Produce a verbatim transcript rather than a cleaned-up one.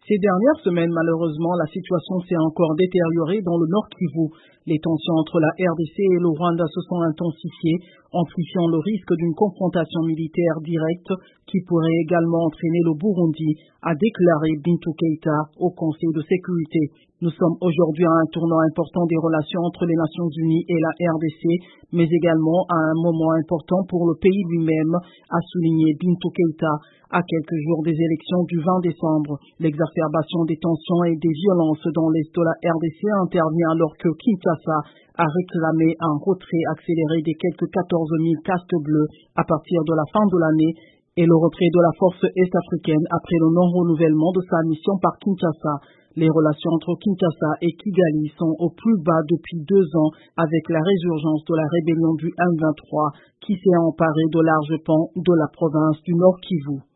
Ces dernières semaines, malheureusement, la situation s'est encore détériorée dans le Nord Kivu. Les tensions entre la R D C et le Rwanda se sont intensifiées, amplifiant le risque d'une confrontation militaire directe qui pourrait également entraîner le Burundi, a déclaré Bintou Keïta au Conseil de sécurité. Nous sommes aujourd'hui à un tournant important des relations entre les Nations Unies et la R D C, mais également à un moment important pour le pays lui-même, a souligné Bintou Keïta à quelques jours des élections du vingt décembre. L'exacerbation des tensions et des violences dans l'est de la R D C intervient alors que Kinshasa a réclamé un retrait accéléré des quelques quatorze mille casques bleus à partir de la fin de l'année et le retrait de la force est-africaine après le non-renouvellement de sa mission par Kinshasa. Les relations entre Kinshasa et Kigali sont au plus bas depuis deux ans avec la résurgence de la rébellion du M vingt-trois qui s'est emparée de larges pans de la province du Nord Kivu.